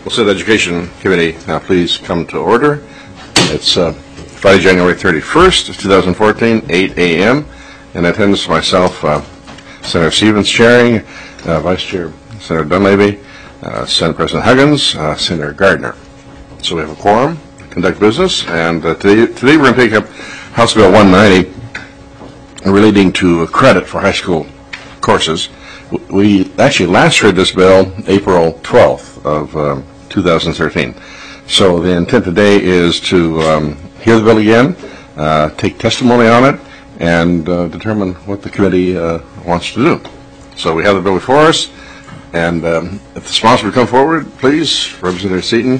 Will the Education Committee now please come to order? It's Friday, January 31st, 2014, 8 a.m. In attendance, myself, Senator Stevens chairing, Vice Chair Senator Dunleavy, Senate President Huggins, Senator Gardner. So we have a quorum to conduct business, and today we're going to take up House Bill 190 relating to credit for high school courses. We actually last heard this bill April 12th of 2013. So the intent today is to hear the bill again, take testimony on it, and determine what the committee wants to do. So we have the bill before us, and if the sponsor would come forward, please, Representative Seaton,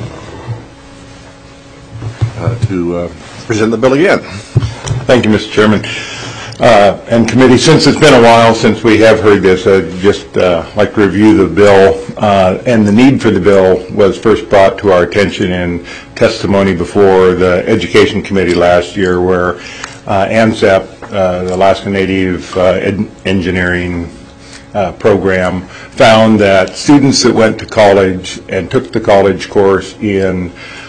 to present the bill again. Thank you, Mr. Chairman. And committee, since it's been a while since we have heard this, I'd just like to review the bill. And the need for the bill was first brought to our attention in testimony before the Education Committee last year, where ANZEP, the Alaska Native Engineering program, found that students that went to college and took the college course in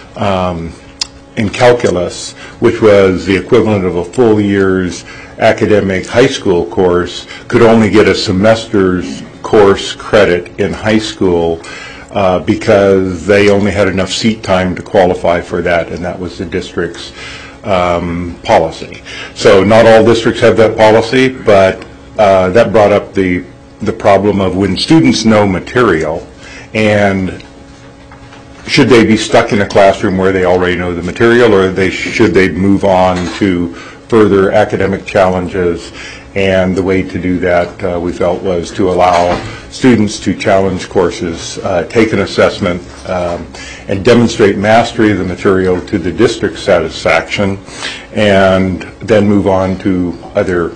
calculus, which was the equivalent of a full year's academic high school course, could only get a semester's course credit in high school because they only had enough seat time to qualify for that, and that was the district's policy. So not all districts have that policy, but that brought up the problem of when students know material, and should they be stuck in a classroom where they already know the material, or should they move on to further academic challenges? And the way to do that, we felt, was to allow students to challenge courses, take an assessment, and demonstrate mastery of the material to the district's satisfaction, and then move on to other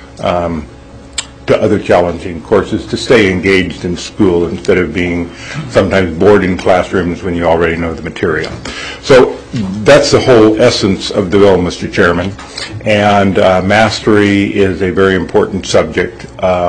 challenging courses to stay engaged in school instead of being sometimes bored in classrooms when you already know the material. So that's the whole essence of the bill, Mr. Chairman. And mastery is a very important subject.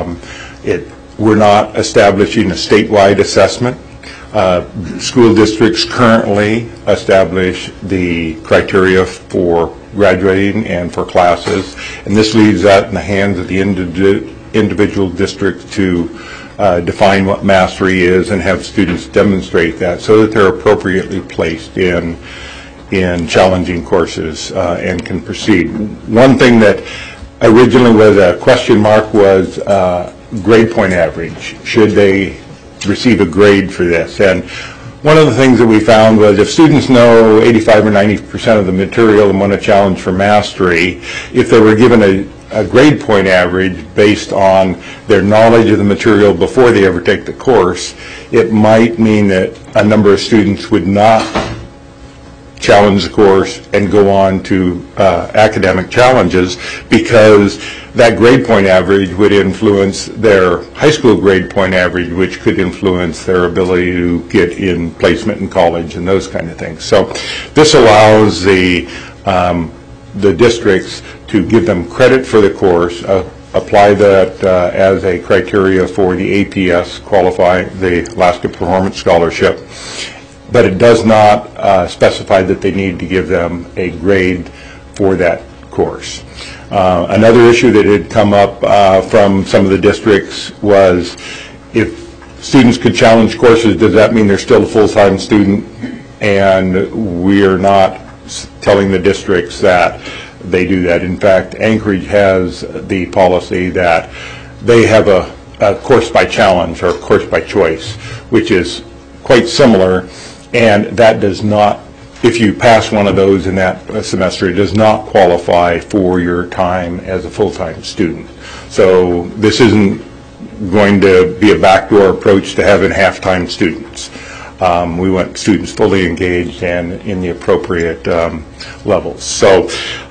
We're not establishing a statewide assessment. School districts currently establish the criteria for graduating and for classes, and this leaves that in the hands of the individual district to define what mastery is and have students demonstrate that so that they're appropriately placed in challenging courses and can proceed. One thing that originally was a question mark was grade point average. Should they receive a grade for this? And one of the things that we found was if students know 85 or 90% of the material and want a challenge for mastery, if they were given a grade point average based on their knowledge of the material before they ever take the course, it might mean that a number of students would not challenge the course and go on to academic challenges, because that grade point average would influence their high school grade point average, which could influence their ability to get in placement in college and those kind of things. So this allows the districts to give them credit for the course, apply that as a criteria for the APS, qualify the Alaska Performance Scholarship, but it does not specify that they need to give them a grade for that course. Another issue that had come up from some of the districts was, if students could challenge courses, does that mean they're still a full-time student? And we are not telling the districts that they do that. In fact, Anchorage has the policy that they have a course by challenge or course by choice, which is quite similar, and that does not, if you pass one of those in that semester, it does not qualify for your time as a full-time student. So this isn't going to be a backdoor approach to having half-time students. We want students fully engaged and in the appropriate levels. So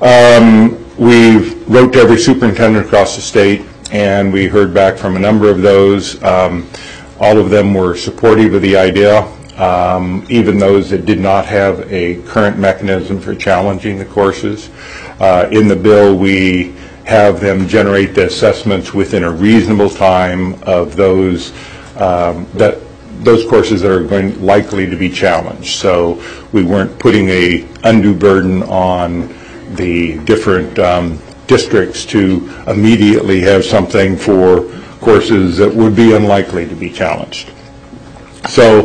we wrote to every superintendent across the state, and we heard back from a number of those. All of them were supportive of the idea, even those that did not have a current mechanism for challenging the courses. In the bill, we have them generate the assessments within a reasonable time of those that those courses that are likely to be challenged. So we weren't putting a undue burden on the different districts to immediately have something for courses that would be unlikely to be challenged. So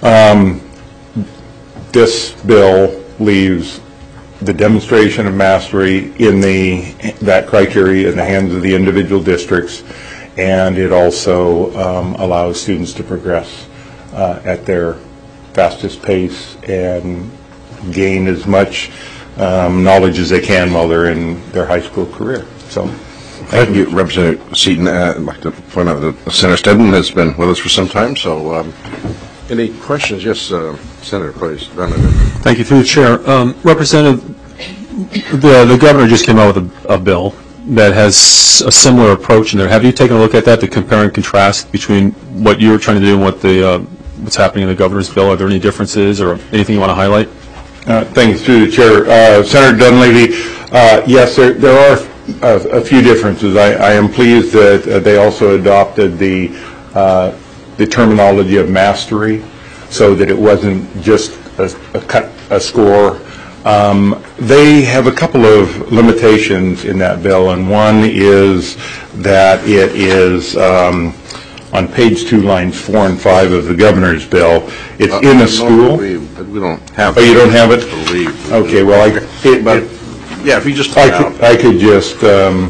this bill leaves the demonstration of mastery in that criteria in the hands of the individual districts, and it also allows students to progress at their fastest pace and gain as much knowledge as they can while they're in their high school career. So, thank you, Representative Seaton. I'd like to point out that Senator Stedman has been with us for some time. So, any questions? Yes, Senator, please. Thank you, through the chair. Representative, the governor just came out with a bill that has a similar approach in there. Have you taken a look at that to compare and contrast between what you're trying to do and what's happening in the governor's bill? Are there any differences or anything you want to highlight? Thank you, through the chair. Senator Dunleavy, yes, there are a few differences. I am pleased that they also adopted the terminology of mastery, so that it wasn't just a score. They have a couple of limitations in that bill, and one is that it is on page 2, lines 4 and 5 of the governor's bill. It's in a school. We don't have it. Oh, you don't have it? I believe. Okay, well, yeah, if you just I could just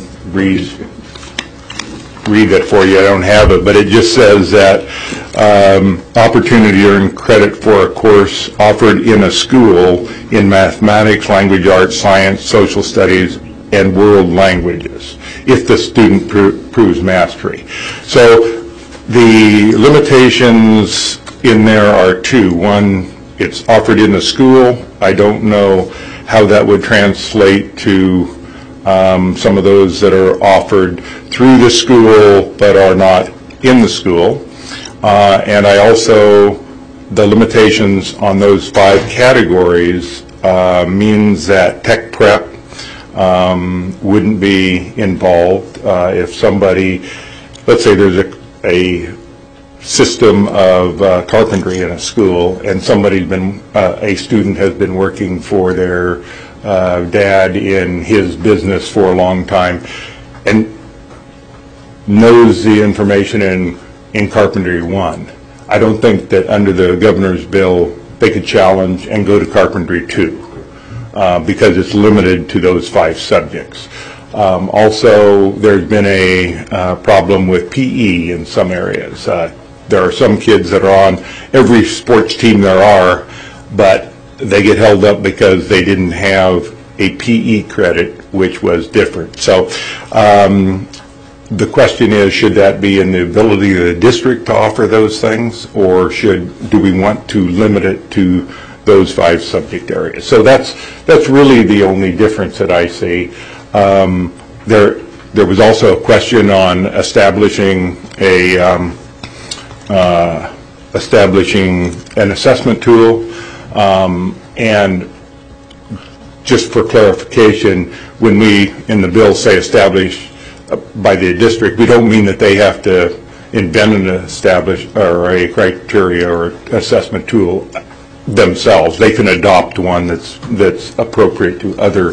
read it for you. I don't have it, but it just says that opportunity to earn credit for a course offered in a school in mathematics, language arts, science, social studies, and world languages, if the student proves mastery. So the limitations in there are two. One, it's offered in the school. I don't know how that would translate to some of those that are offered through the school but are not in the school. And I also, the limitations on those 5 categories means that tech prep wouldn't be involved. If somebody, let's say there's a system of carpentry in a school, and a student has been working for their dad in his business for a long time and knows the information in Carpentry 1. I don't think that under the governor's bill they could challenge and go to Carpentry 2 because it's limited to those 5 subjects. Also, there's been a problem with PE in some areas. There are some kids that are on every sports team there are, but they get held up because they didn't have a PE credit, which was different. So the question is, should that be in the ability of the district to offer those things, or do we want to limit it to those 5 subject areas? So that's really the only difference that I see. There was also a question on establishing an assessment tool, and just for clarification, when we in the bill say establish by the district, we don't mean that they have to invent and establish or a criteria or assessment tool themselves. They can adopt one that's appropriate to other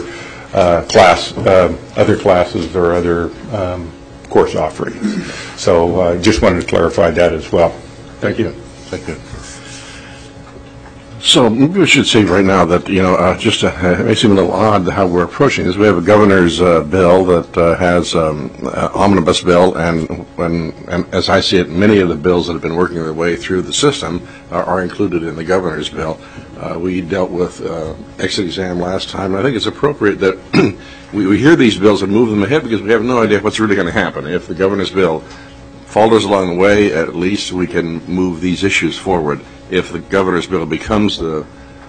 classes or other course offerings. So just wanted to clarify that as well. Thank you. Thank you. So maybe we should say right now that, it may seem a little odd how we're approaching this. We have a governor's bill that has an omnibus bill, and as I see it, many of the bills that have been working their way through the system are included in the governor's bill. We dealt with exit exam last time, and I think it's appropriate that we hear these bills and move them ahead because we have no idea what's really going to happen. If the governor's bill falters along the way, at least we can move these issues forward. If the governor's bill becomes the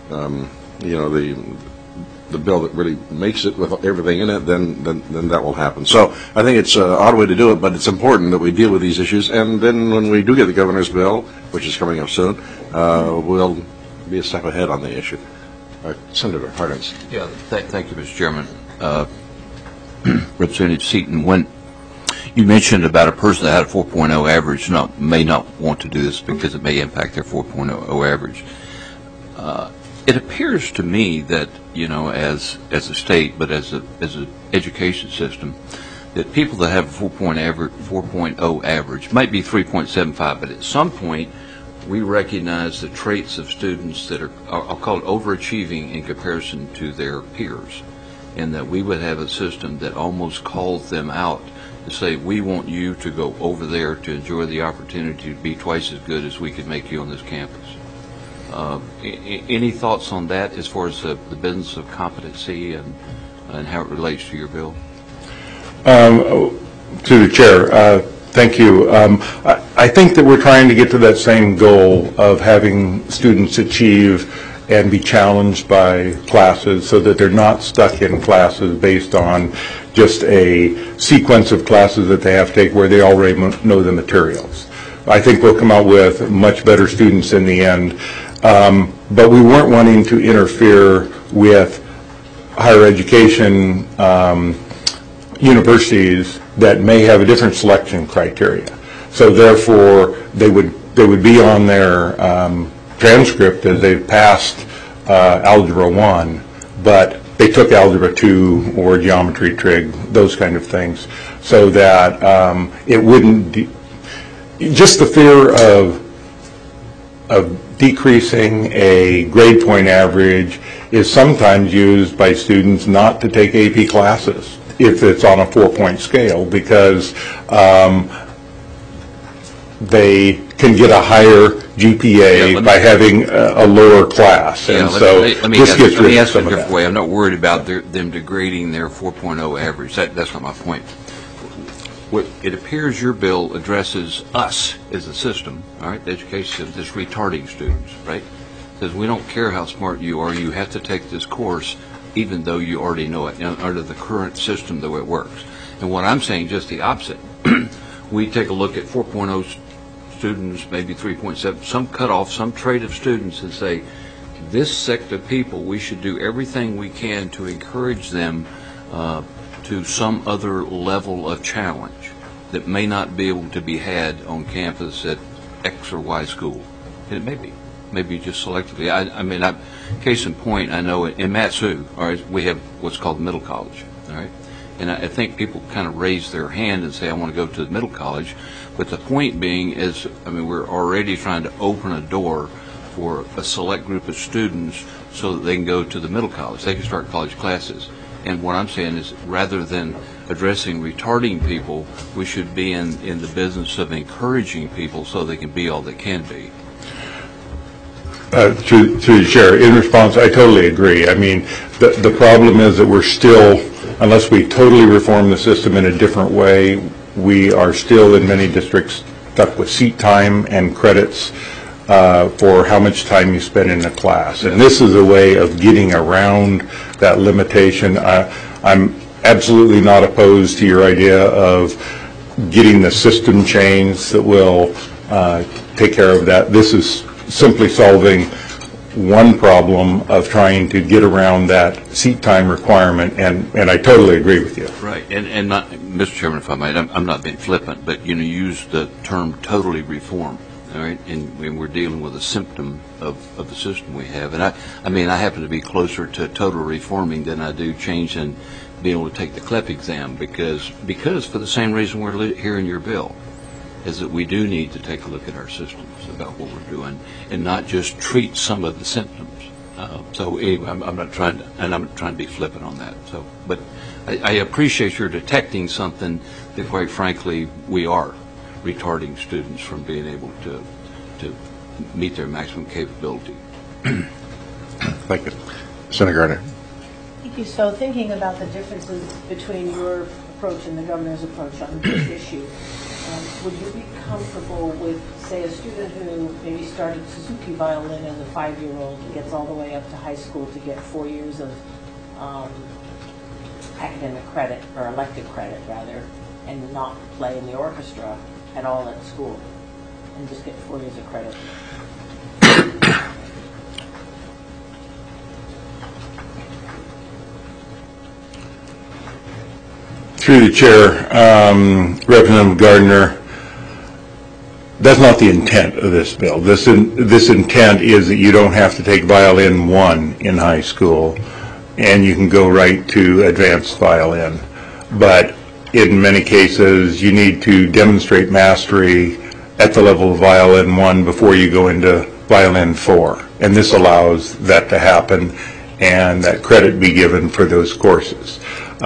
bill that really makes it with everything in it, then that will happen. So I think it's an odd way to do it, but it's important that we deal with these issues. And then when we do get the governor's bill, which is coming up soon, we'll be a step ahead on the issue. Senator Hardens. Yeah, thank you, Mr. Chairman. Representative Seaton, when You mentioned about a person that had a 4.0 average may not want to do this because it may impact their 4.0 average. It appears to me that, as a state, but as an education system, that people that have a 4.0 average might be 3.75, but at some point we recognize the traits of students that are, I'll call it overachieving in comparison to their peers, and that we would have a system that almost calls them out to say, we want you to go over there to enjoy the opportunity to be twice as good as we could make you on this campus. Any thoughts on that as far as the business of competency and how it relates to your bill? To the chair, thank you. I think that we're trying to get to that same goal of having students achieve and be challenged by classes so that they're not stuck in classes based on just a sequence of classes that they have to take where they already know the materials. I think we'll come out with much better students in the end. But we weren't wanting to interfere with higher education universities that may have a different selection criteria. So therefore, they would be on their transcript as they've passed Algebra 1, but they took Algebra 2 or Geometry Trig, those kind of things, so that it wouldn't, just the fear of decreasing a grade point average is sometimes used by students not to take AP classes if it's on a 4-point scale, because they can get a higher GPA by having a lower class. And so let me ask it a different way. I'm not worried about them degrading their 4.0 average. That's not my point. It appears your bill addresses us as a system, all right, the education system, this retarding students, right? It says we don't care how smart you are, you have to take this course even though you already know it, under the current system, the way it works. And what I'm saying, just the opposite. We take a look at 4.0 students, maybe 3.7, some cutoff, some trait of students, and say, this sect of people, we should do everything we can to encourage them to some other level of challenge that may not be able to be had on campus at X or Y school. And it may be. Maybe just selectively. I mean, case in point, I know in Mat-Su, all right, we have what's called middle college, all right? And I think people kind of raise their hand and say, I want to go to the middle college. But the point being is, I mean, we're already trying to open a door for a select group of students so that they can go to the middle college. They can start college classes. And what I'm saying is, rather than addressing retarding people, we should be in the business of encouraging people so they can be all they can be. To the chair, in response, I totally agree. I mean, the problem is that we're still, unless we totally reform the system in a different way, we are still in many districts stuck with seat time and credits for how much time you spend in a class. And this is a way of getting around that limitation. I'm absolutely not opposed to your idea of getting the system changed that will take care of that. This is simply solving one problem of trying to get around that seat time requirement, and I totally agree with you. Right, and not, Mr. Chairman, if I might, I'm not being flippant, but use the term totally reform, all right, and we're dealing with a symptom of the system we have, and I mean, I happen to be closer to total reforming than I do changing being able to take the CLEP exam, because for the same reason we're here in your bill, is that we do need to take a look at our systems about what we're doing and not just treat some of the symptoms. So anyway, I'm not trying to be flippant on that. So, but I appreciate your detecting something that, quite frankly, we are retarding students from being able to meet their maximum capability. Thank you. Senator Gardner. Thank you. So thinking about the differences between your approach and the governor's approach on this issue, would you be comfortable with, say, a student who maybe started Suzuki violin as a 5-year-old and gets all the way up to high school to get 4 years of academic credit, or elective credit rather, and not play in the orchestra at all at school, and just get 4 years of credit? Through the chair, Representative Gardner, that's not the intent of this bill. This intent is that you don't have to take violin 1 in high school, and you can go right to advanced violin. But in many cases, you need to demonstrate mastery at the level of violin 1 before you go into violin 4. And this allows that to happen and that credit be given for those courses.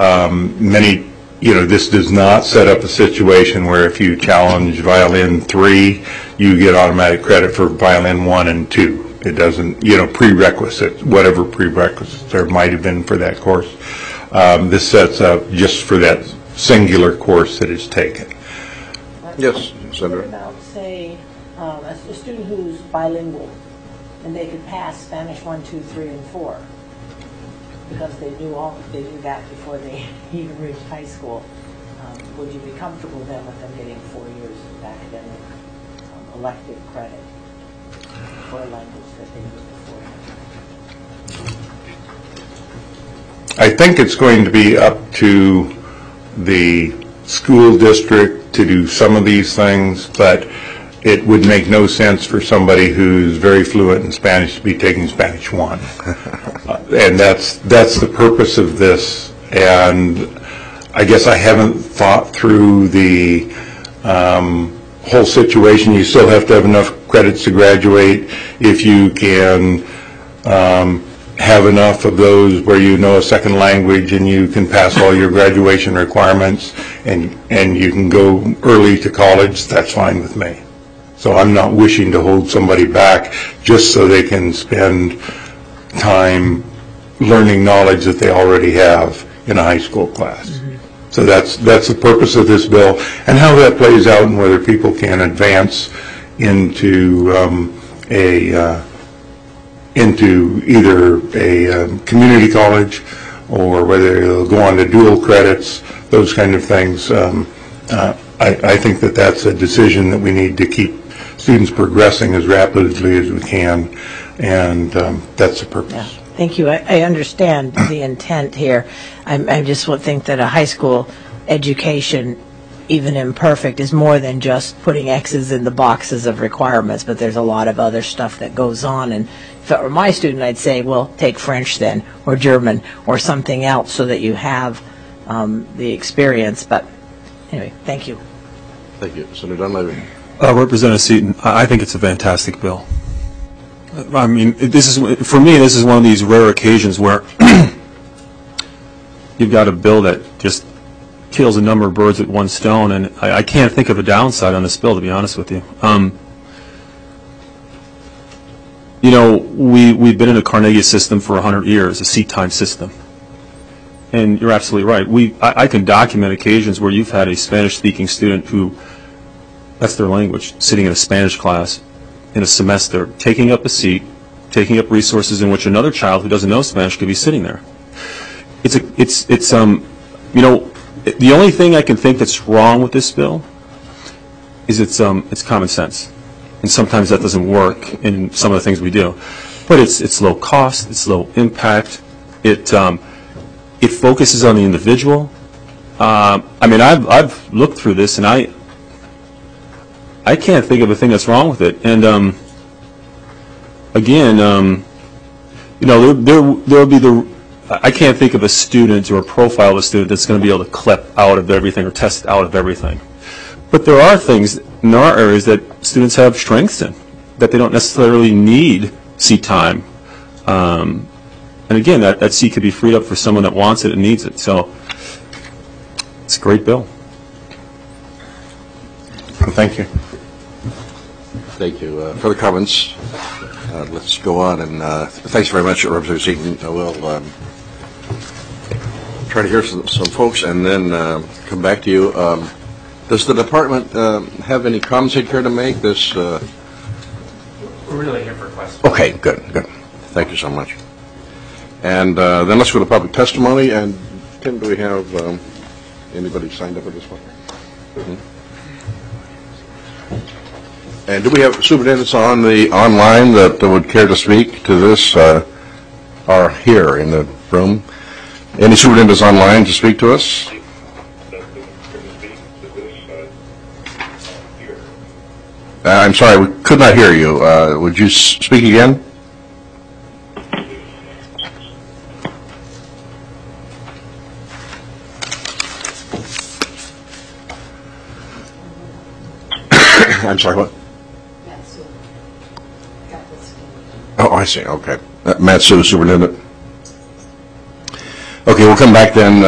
This does not set up a situation where if you challenge violin 3, you get automatic credit for violin 1 and 2. It doesn't, prerequisites, whatever prerequisites there might have been for that course. This sets up just for that singular course that is taken. Yes, Senator. What about, say, a student who's bilingual, and they could pass Spanish 1, 2, 3, and 4, because they knew that before they even reached high school? Would you be comfortable then with them getting 4 years of academic elective credit for a language that they knew beforehand? I think it's going to be up to the school district to do some of these things, but it would make no sense for somebody who's very fluent in Spanish to be taking Spanish 1. And that's the purpose of this. And I guess I haven't thought through the whole situation. You still have to have enough credits to graduate. If you can have enough of those where you know a second language and you can pass all your graduation requirements and you can go early to college, that's fine with me. So I'm not wishing to hold somebody back just so they can spend time learning knowledge that they already have in a high school class. Mm-hmm. So that's the purpose of this bill, and how that plays out and whether people can advance into either a community college or whether they'll go on to dual credits, those kind of things. I think that that's a decision that we need to keep students progressing as rapidly as we can, and that's the purpose. Yeah. Thank you. I understand the intent here. I just would think that a high school education, even imperfect, is more than just putting X's in the boxes of requirements, but there's a lot of other stuff that goes on. And if it were my student, I'd say, well, take French then, or German, or something else so that you have the experience. But anyway, thank you. Thank you. Senator Dunleavy. Representative Seaton, I think it's a fantastic bill. I mean, for me, this is one of these rare occasions where you've got a bill that just kills a number of birds with one stone, and I can't think of a downside on this bill, to be honest with you. We've been in a Carnegie system for 100 years, a seat time system. And you're absolutely right. I can document occasions where you've had a Spanish-speaking student who, that's their language, sitting in a Spanish class in a semester, taking up a seat, taking up resources in which another child who doesn't know Spanish could be sitting there. The only thing I can think that's wrong with this bill is it's common sense, and sometimes that doesn't work in some of the things we do. But it's low cost, it's low impact, it focuses on the individual. I've looked through this and I can't think of a thing that's wrong with it. And there'll be I can't think of a student or a profile of a student that's going to be able to clip out of everything or test out of everything. But there are things in our areas that students have strengths in, that they don't necessarily need seat time. And again, that seat could be freed up for someone that wants it and needs it. So it's a great bill. Thank you. Thank you. Further comments? Let's go on, and thanks very much, Representative Seaton. We'll try to hear some folks and then come back to you. Does the department have any comments they'd care to make? We're really here for questions. Okay, good. Thank you so much. And then let's go to public testimony. And Tim, do we have anybody signed up for this one? Mm-hmm. And do we have superintendents on the online that would care to speak to this, are here in the room? Any superintendents online to speak to us? I'm sorry, we could not hear you. Would you speak again? I'm sorry, what? Oh, I see, okay. Matt Sue, Superintendent. Okay, we'll come back then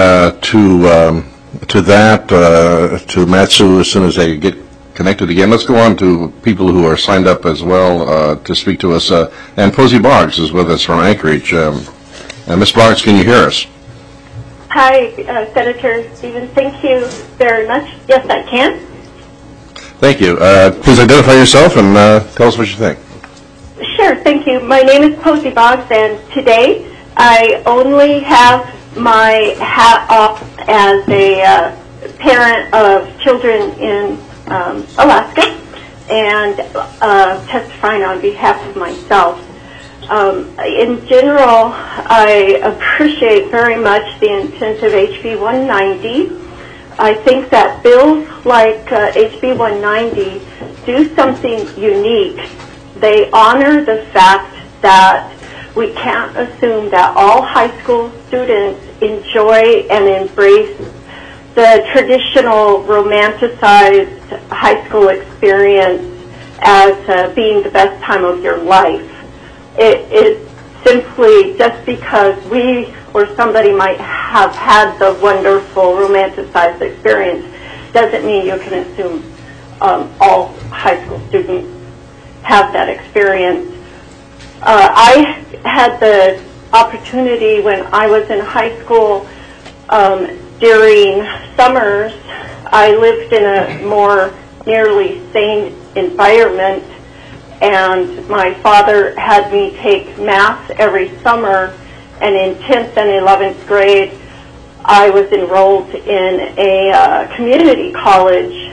to Matt Sue as soon as they get connected again. Let's go on to people who are signed up as well to speak to us. And Posey Boggs is with us from Anchorage. Ms. Boggs, can you hear us? Hi, Senator Stevens. Thank you very much. Yes, I can. Thank you. Please identify yourself and tell us what you think. Sure, thank you. My name is Posey Boggs, and today I only have my hat off as a parent of children in Alaska and testifying on behalf of myself. In general, I appreciate very much the intent of HB 190. I think that bills like HB 190 do something unique. They honor the fact that we can't assume that all high school students enjoy and embrace the traditional romanticized high school experience as being the best time of your life. It simply, just because we or somebody might have had the wonderful romanticized experience, doesn't mean you can assume all high school students have that experience. I had the opportunity when I was in high school during summers. I lived in a more nearly sane environment, and my father had me take math every summer, and in 10th and 11th grade I was enrolled in a community college,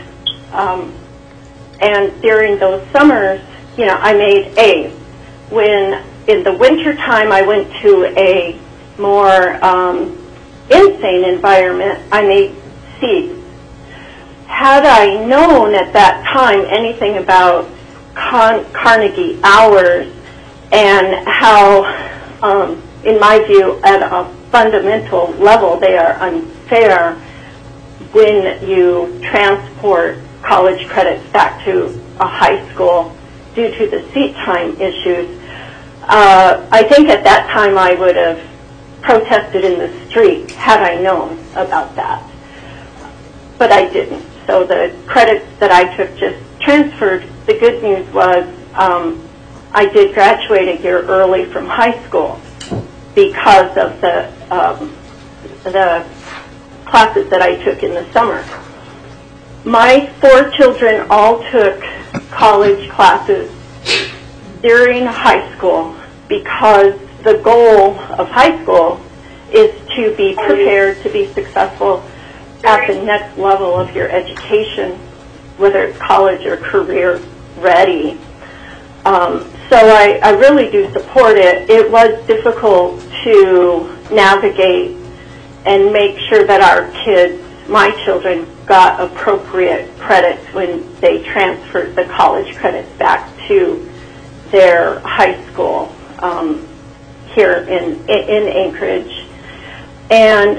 and during those summers, you know, I made A's. When in the winter time I went to a more insane environment, I made C's. Had I known at that time anything about Carnegie hours and how, in my view, at a fundamental level, they are unfair when you transport college credits back to a high school due to the seat time issues, I think at that time I would have protested in the street had I known about that. But I didn't. So the credits that I took just transferred. The good news was I did graduate a year early from high school because of the classes that I took in the summer. My 4 children all took college classes during high school because the goal of high school is to be prepared to be successful at the next level of your education, whether it's college or career ready. So I really do support it. It was difficult to navigate and make sure that our kids, my children, got appropriate credits when they transferred the college credits back to their high school here in Anchorage. And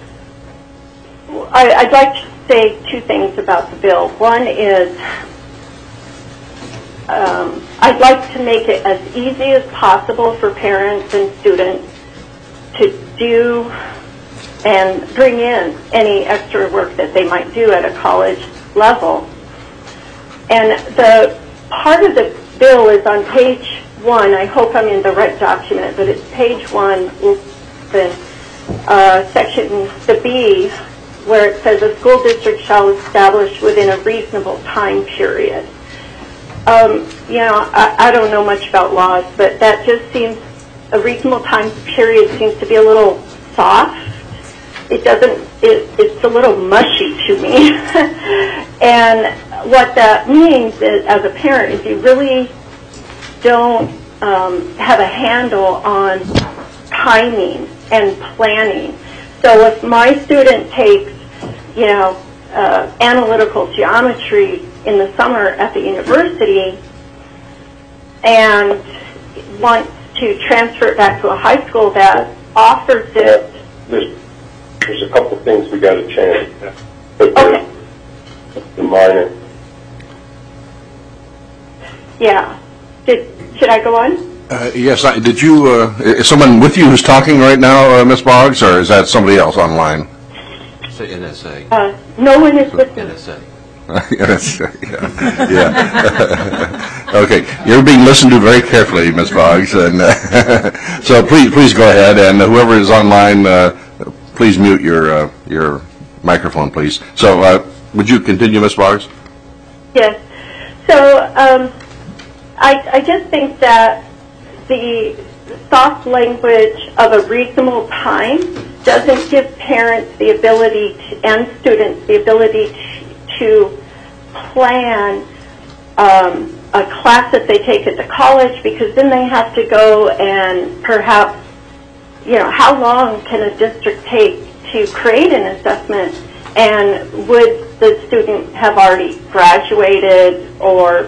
I'd like to say 2 things about the bill. One is I'd like to make it as easy as possible for parents and students to do and bring in any extra work that they might do at a college level. And the part of the bill is on page 1. I hope I'm in the right document, but it's page 1, section the B, where it says a school district shall establish within a reasonable time period. You know, I don't know much about laws, but that just seems, a reasonable time period seems to be a little soft. It doesn't, it's a little mushy to me. And what that means is, as a parent, is you really don't have a handle on timing and planning. So if my student takes, you know, analytical geometry in the summer at the university and wants to transfer it back to a high school that offers it. There's a couple things we got to change. Okay. The minor. Yeah. Should I go on? Yes, did you, is someone with you who's talking right now, Ms. Boggs, or is that somebody else online? Say NSA. No one is with me. NSA. Yeah. Okay, you're being listened to very carefully, Ms. Boggs, and so please go ahead, and whoever is online, please mute your microphone, please. So, would you continue, Ms. Boggs? Yes. So I just think that the soft language of a reasonable time doesn't give parents the ability and students the ability to plan a class that they take at the college, because then they have to go and perhaps, how long can a district take to create an assessment, and would the student have already graduated, or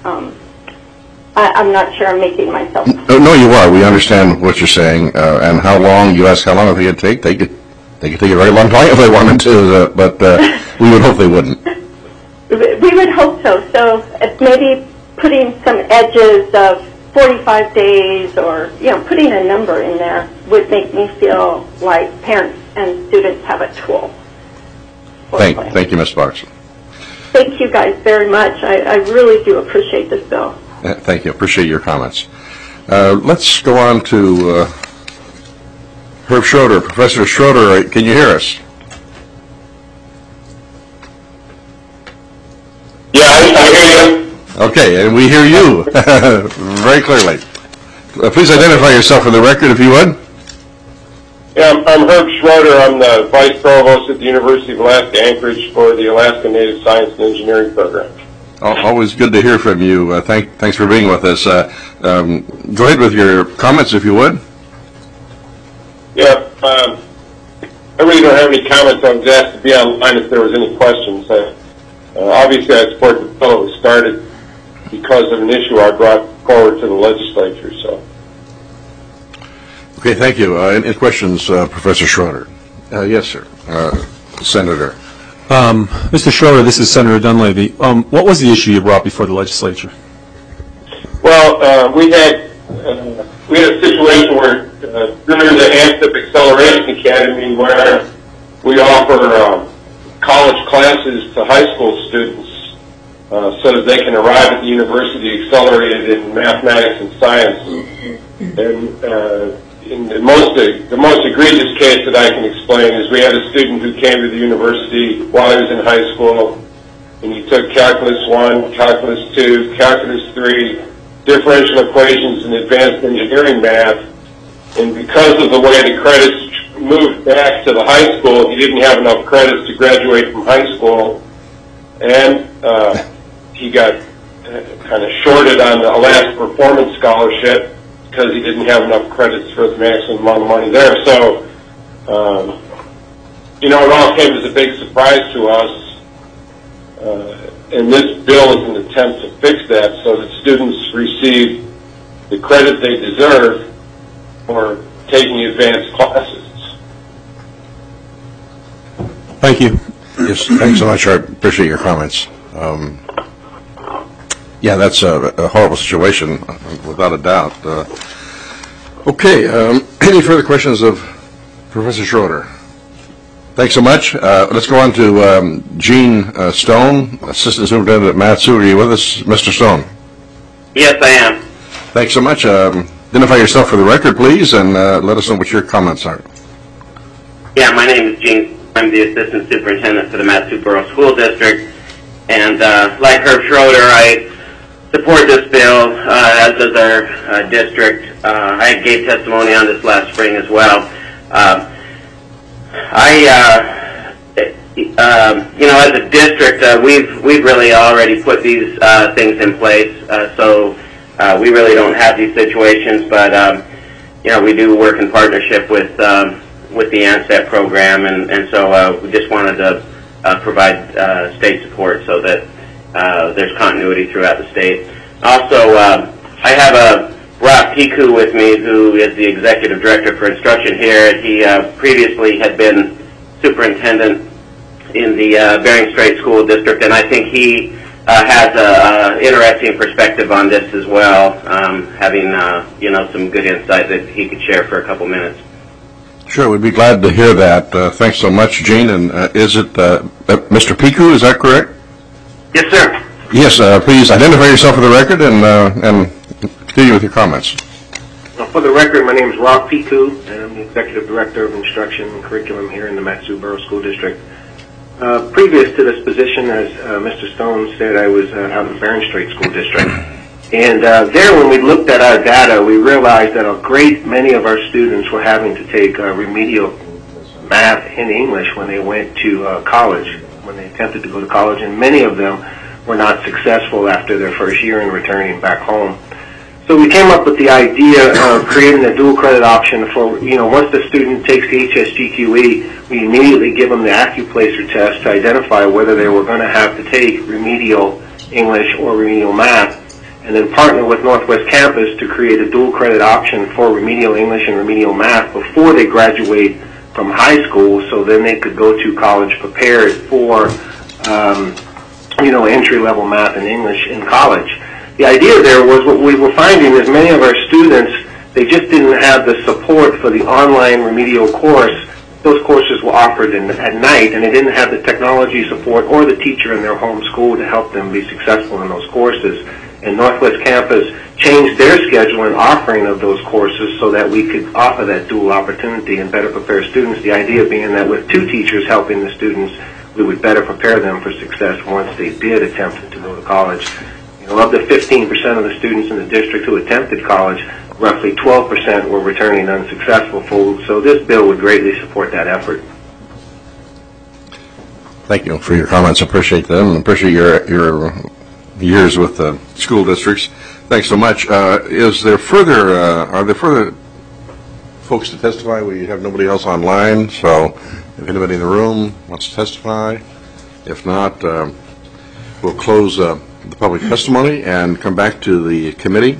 I'm not sure I'm making myself. No, you are. We understand what you're saying, and how long, you ask how long they could take. They could take a very long time if they wanted to, but we would hope they wouldn't. We would hope so. So maybe putting some edges of 45 days, or putting a number in there would make me feel like parents and students have a tool. Thank you, Ms. Boggs. Thank you guys very much. I really do appreciate this bill. Thank you. Appreciate your comments. Let's go on to Herb Schroeder. Professor Schroeder, can you hear us? Yeah, I hear you. Okay, and we hear you very clearly. Please identify yourself for the record, if you would. Yeah, I'm Herb Schroeder. I'm the Vice Provost at the University of Alaska Anchorage for the Alaska Native Science and Engineering Program. Always good to hear from you. Thanks for being with us. Go ahead with your comments, if you would. Yeah, I really don't have any comments. I was asked to be online if there was any questions. Obviously, I support the bill that was started because of an issue I brought forward to the legislature. So. Okay, thank you. Any questions, Professor Schroeder? Yes, sir. Senator. Mr. Schroeder, this is Senator Dunleavy. What was the issue you brought before the legislature? Well, we had a situation where during the AMSTP Acceleration Academy, where we offer college classes to high school students so that they can arrive at the university accelerated in mathematics and science. And in the most egregious case that I can explain is we had a student who came to the university while he was in high school, and he took Calculus 1, Calculus 2, Calculus 3, differential equations, and advanced engineering math, and because of the way the credits moved back to the high school, he didn't have enough credits to graduate from high school, and he got kind of shorted on the Alaska Performance Scholarship because he didn't have enough credits for the maximum amount of money there. So, it all came as a big surprise to us, and this bill is an attempt to fix that so that students receive the credit they deserve for taking advanced classes. Thank you. Yes, thanks so much. I appreciate your comments. Yeah, that's a horrible situation, without a doubt. Okay, any further questions of Professor Schroeder? Thanks so much. Let's go on to Gene Stone, Assistant Superintendent at Mat-Su. Are you with us, Mr. Stone? Yes, I am. Thanks so much. Identify yourself for the record, please, and let us know what your comments are. Yeah, my name is Gene. I'm the Assistant Superintendent for the Mat-Su Borough School District, and like Herb Schroeder, I support this bill, as does our district. I gave testimony on this last spring as well. As a district, we've really already put these things in place, so we really don't have these situations. But we do work in partnership with the ANSTEP program, and so we just wanted to provide state support so that there's continuity throughout the state. Also, I have Rob Piku with me, who is the Executive Director for Instruction here. He previously had been superintendent in the Bering Strait School District, and I think he has an interesting perspective on this as well, having some good insight that he could share for a couple minutes. Sure, we'd be glad to hear that. Thanks so much, Gene. And is it Mr. Piku, is that correct? Yes, sir. Yes, please identify yourself for the record and continue with your comments. For the record, my name is Rob Piku, and I'm the Executive Director of Instruction and Curriculum here in the Mat-Su Borough School District. Previous to this position, as Mr. Stone said, I was out in the Bering Strait School District. And there, when we looked at our data, we realized that a great many of our students were having to take remedial math and English when they went to college, when they attempted to go to college, and many of them were not successful after their first year in returning back home. So we came up with the idea of creating a dual credit option for, once the student takes the HSGQE, we immediately give them the AccuPlacer test to identify whether they were going to have to take remedial English or remedial math, and then partner with Northwest Campus to create a dual credit option for remedial English and remedial math before they graduate from high school, so then they could go to college prepared for, entry-level math and English in college. The idea there was, what we were finding is many of our students, they just didn't have the support for the online remedial course. Those courses were offered at night, and they didn't have the technology support or the teacher in their home school to help them be successful in those courses. And Northwest Campus changed their schedule and offering of those courses so that we could offer that dual opportunity and better prepare students. The idea being that with two teachers helping the students, we would better prepare them for success once they did attempt to go to college. Of the 15% of the students in the district who attempted college, roughly 12% were returning unsuccessful. So this bill would greatly support that effort. Thank you for your comments. I appreciate them and appreciate your years with the school districts. Thanks so much. Are there further folks to testify? We have nobody else online, so if anybody in the room wants to testify, if not, we'll close the public testimony and come back to the committee.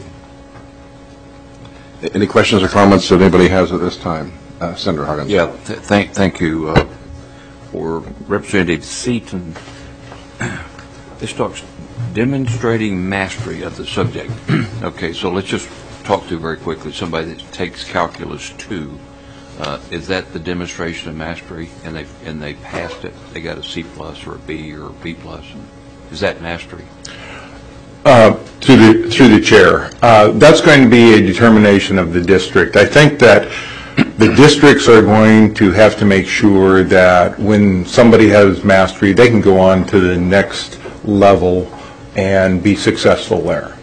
Any questions or comments that anybody has at this time? Senator Huggins. Yeah, thank you for Representative Seaton. This talks demonstrating mastery of the subject. Okay, so let's just talk through very quickly. Somebody that takes Calculus 2, is that the demonstration of mastery, and they passed it? They got a C+ or a B or a B+. Is that mastery? Through the chair, that's going to be a determination of the district. I think that the districts are going to have to make sure that when somebody has mastery, they can go on to the next level and be successful there.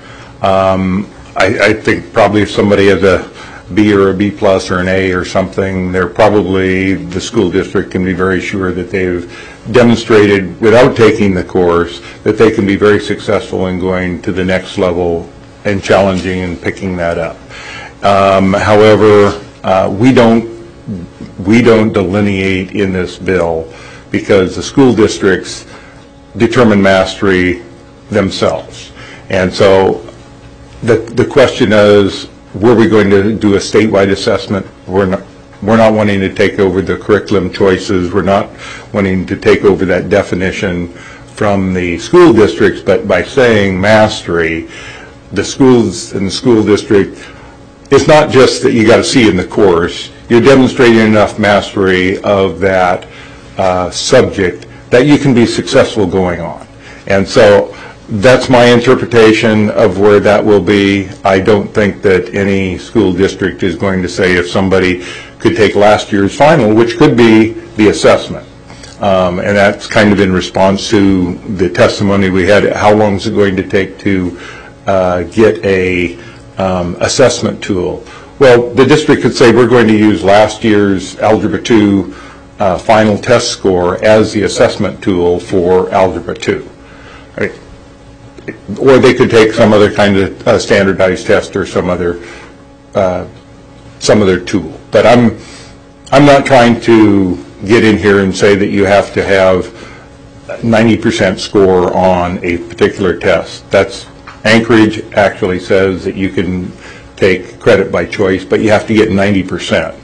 I think probably if somebody has a B or a B+ or an A or something, the school district can be very sure that they've demonstrated without taking the course that they can be very successful in going to the next level and challenging and picking that up. However, we don't delineate in this bill because the school districts determine mastery themselves. And so the question is, were we going to do a statewide assessment? We're not wanting to take over the curriculum choices. We're not wanting to take over that definition from the school districts, but by saying mastery, the schools in the school district, it's not just that you got to see in the course. You're demonstrating enough mastery of that subject that you can be successful going on. And so that's my interpretation of where that will be. I don't think that any school district is going to say if somebody could take last year's final, which could be the assessment. And that's kind of in response to the testimony we had. How long is it going to take to get a assessment tool? Well, the district could say we're going to use last year's Algebra 2 final test score as the assessment tool for Algebra 2. Or they could take some other kind of standardized test or some other tool. But I'm not trying to get in here and say that you have to have 90% score on a particular test. That's Anchorage actually says that you can take credit by choice, but you have to get 90%.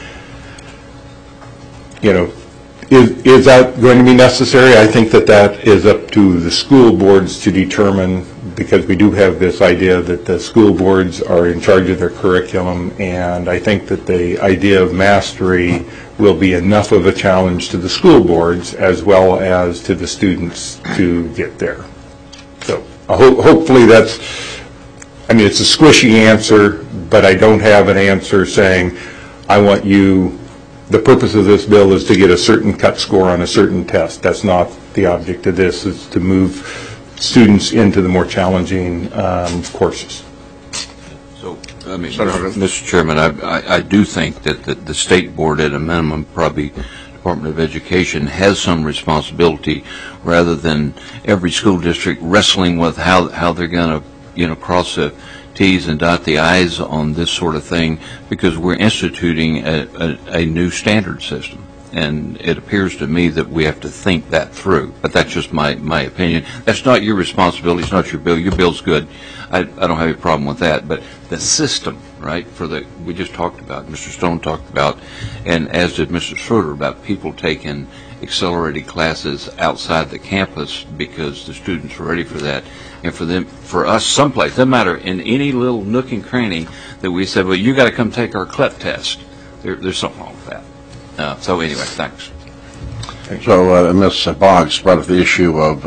You know, is that going to be necessary? I think that is up to the school boards to determine, because we do have this idea that the school boards are in charge of their curriculum, and I think that the idea of mastery will be enough of a challenge to the school boards as well as to the students to get there. So hopefully that's, I mean, it's a squishy answer, but I don't have an answer saying, I want you, the purpose of this bill is to get a certain cut score on a certain test. That's not the object of this, is to move students into the more challenging courses. So, I mean, Mr. Chairman, I do think that the state board, at a minimum, probably Department of Education, has some responsibility, rather than every school district wrestling with how they're going to, you know, cross the T's and dot the I's on this sort of thing, because we're instituting a new standard system. And it appears to me that we have to think that through. But that's just my opinion. That's not your responsibility. It's not your bill. Your bill's good. I don't have any problem with that. But the system, right, we just talked about, Mr. Stone talked about, and as did Mr. Schroeder, about people taking accelerated classes outside the campus because the students are ready for that. And for us, someplace, doesn't matter, in any little nook and cranny that we said, well, you got to come take our CLEP test. There's something wrong with that. So anyway, thanks. So Ms. Boggs brought up the issue of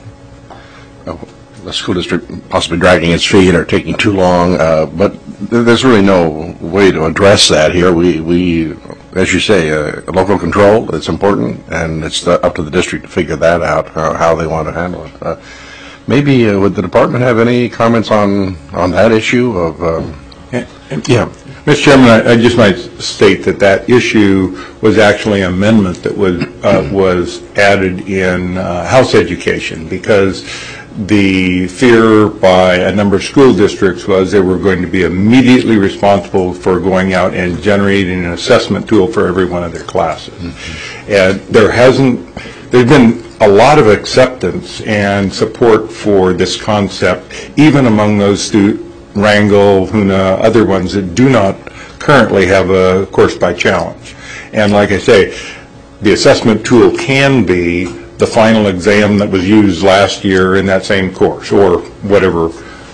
the school district possibly dragging its feet or taking too long, but there's really no way to address that here. We as you say, local control, it's important, and it's up to the district to figure that out, how they want to handle it. Maybe would the department have any comments on that issue of? Yeah. Mr. Chairman, I just might state that issue was actually an amendment that was added in House Education, because the fear by a number of school districts was they were going to be immediately responsible for going out and generating an assessment tool for every one of their classes. Mm-hmm. And there's been a lot of acceptance and support for this concept, even among those Wrangell, Hoonah, other ones that do not currently have a course by challenge. And like I say, the assessment tool can be the final exam that was used last year in that same course, or whatever,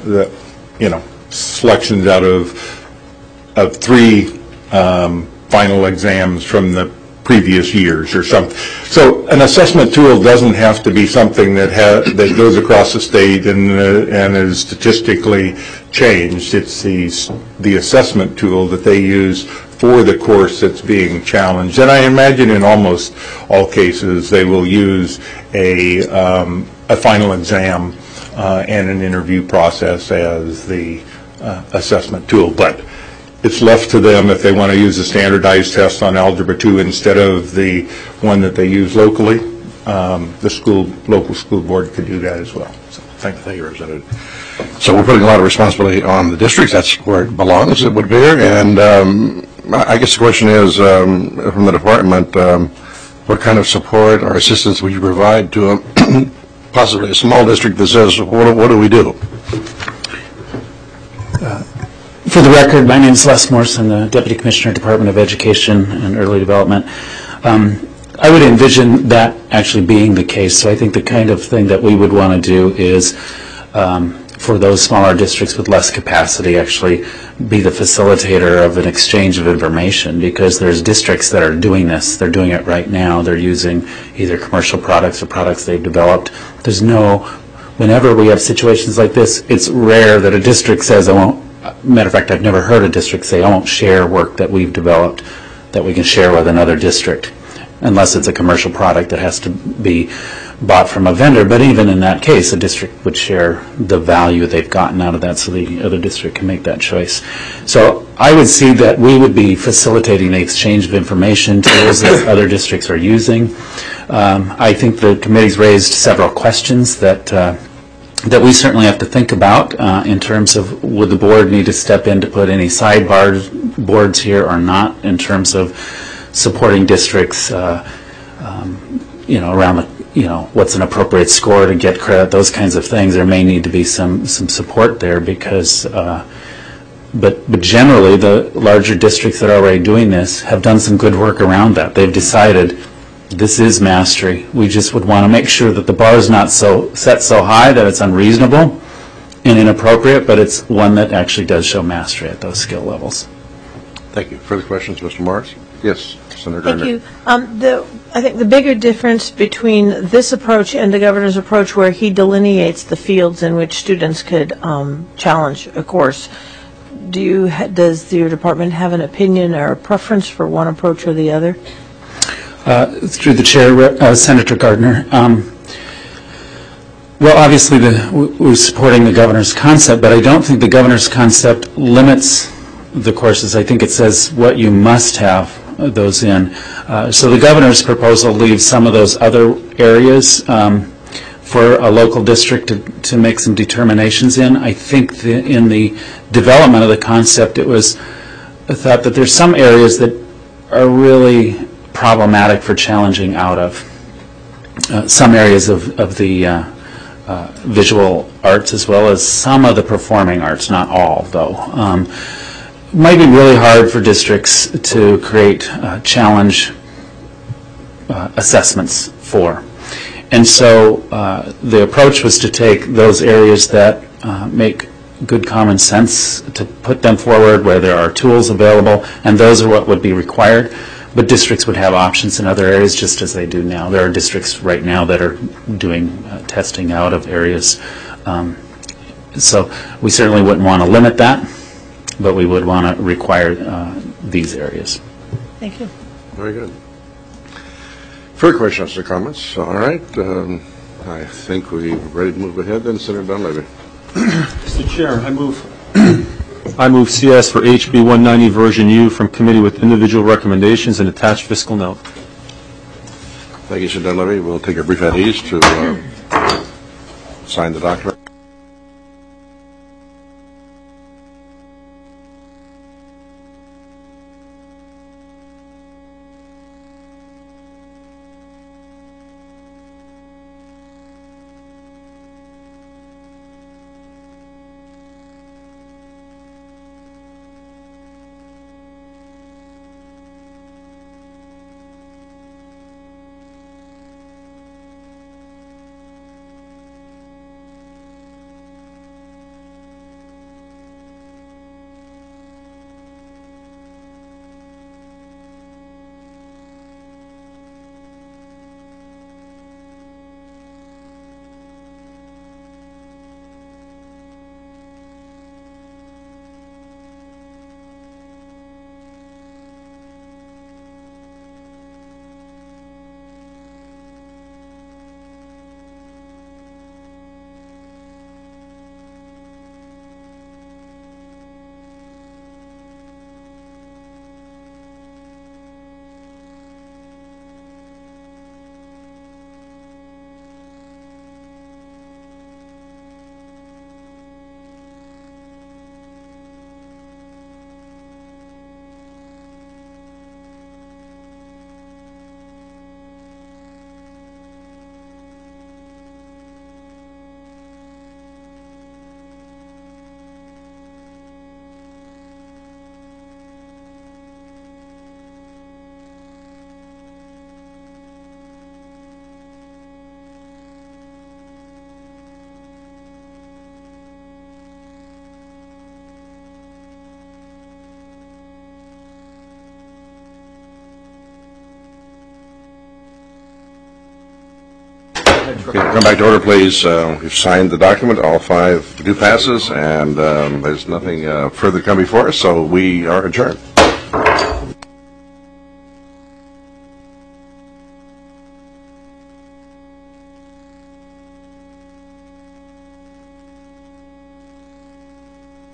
selections out of 3 final exams from the previous years or something. So an assessment tool doesn't have to be something that goes across the state and is statistically changed. It's the assessment tool that they use for the course that's being challenged. And I imagine in almost all cases they will use a final exam and an interview process as the assessment tool. But it's left to them if they want to use a standardized test on Algebra 2 instead of the one that they use locally. The local school board could do that as well. So, thank you, Representative. So we're putting a lot of responsibility on the districts. That's where it belongs, it would appear. And I guess the question is, from the department, what kind of support or assistance would you provide to possibly a small district that says, what do we do? For the record, my name is Les Morrison, the Deputy Commissioner, Department of Education and Early Development. I would envision that actually being the case. So I think the kind of thing that we would want to do is, for those smaller districts with less capacity, actually be the facilitator of an exchange of information, because there's districts that are doing this. They're doing it right now. They're using either commercial products or products they've developed. Whenever we have situations like this, it's rare that a district says, I won't. Matter of fact, I've never heard a district say, I won't share work that we've developed that we can share with another district, unless it's a commercial product that has to be bought from a vendor. But even in that case, a district would share the value they've gotten out of that so the other district can make that choice. So I would see that we would be facilitating the exchange of information tools that other districts are using. I think the committee's raised several questions that we certainly have to think about in terms of, would the board need to step in to put any sidebar boards here or not, in terms of supporting districts around what's an appropriate score to get credit, those kinds of things. There may need to be some support there because, but generally the larger districts that are already doing this have done some good work around that. They've decided this is mastery. We just would want to make sure that the bar is not set so high that it's unreasonable and inappropriate, but it's one that actually does show mastery at those skill levels. Thank you. Further questions, Mr. Morris? Yes, Senator Gardner. Thank you. I think the bigger difference between this approach and the governor's approach, where he delineates the fields in which students could challenge a course, does your department have an opinion or a preference for one approach or the other? Through the chair, Senator Gardner. Well, obviously, we're supporting the governor's concept, but I don't think the governor's concept limits the courses. I think it says what you must have those in. So the governor's proposal leaves some of those other areas for a local district to make some determinations in. I think in the development of the concept, it was thought that there's some areas that are really problematic for challenging out of. Some areas of the visual arts, as well as some of the performing arts, not all though. It might be really hard for districts to create challenge assessments for. And so the approach was to take those areas that make good common sense, to put them forward where there are tools available, and those are what would be required. But districts would have options in other areas, just as they do now. There are districts right now that are doing testing out of areas. So we certainly wouldn't want to limit that, but we would want to require these areas. Thank you. Very good. Further questions or comments? All right. I think we're ready to move ahead then, Senator Dunleavy. Mr. Chair, I move CS for HB 190 version U from committee with individual recommendations and attached fiscal note. Thank you, Mr. Dunleavy. We'll take a brief at ease to sign the document. Okay, come back to order, please. We've signed the document. All 5 do passes, and there's nothing further to come before us, so we are adjourned.